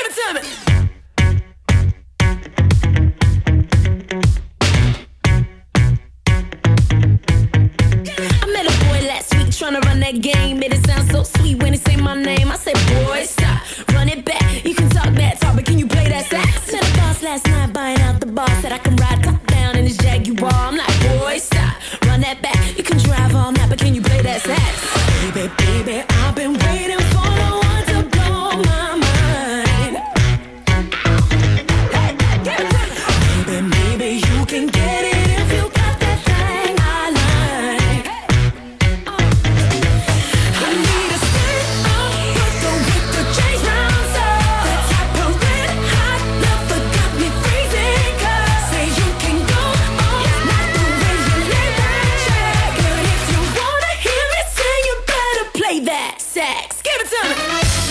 it to me. I met a boy last week tryna run that game. Made it sound so sweet when he say my name. I said, boy, stop, run it back. You can talk that talk, but can you play that sax? Met a boss last night buying out the bar. Said I can ride top down in his Jaguar. I'm like, boy, stop, run that back. You can drive all night, but can you play that sax? Baby, baby, I've been waiting for the one to blow my mind. Hey, give it to me. Baby, maybe you can get it if you got that thing I like. I need a stick of Brooklyn with the chains round so that type of red hot love that got me freezing. 'Cause say you can go all night the way you lay that track. But if you wanna hear me sing, you better play that sax. Give it to me.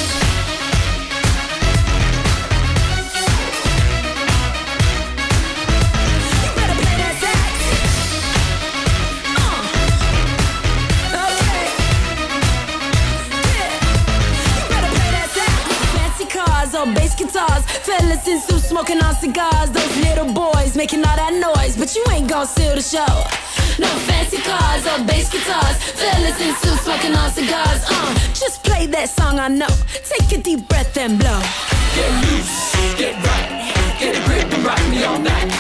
You better play that sax. Okay. Yeah. You better play that sax. Fancy cars or bass guitars, fellas in suits smoking on cigars. Those little boys making all that noise, but you ain't gon' steal the show. No fancy cars or bass guitars, fellas in suits smoking on cigars. Just play that song I know. Take a deep breath and blow. Get loose, get right, get a grip and rock me all night.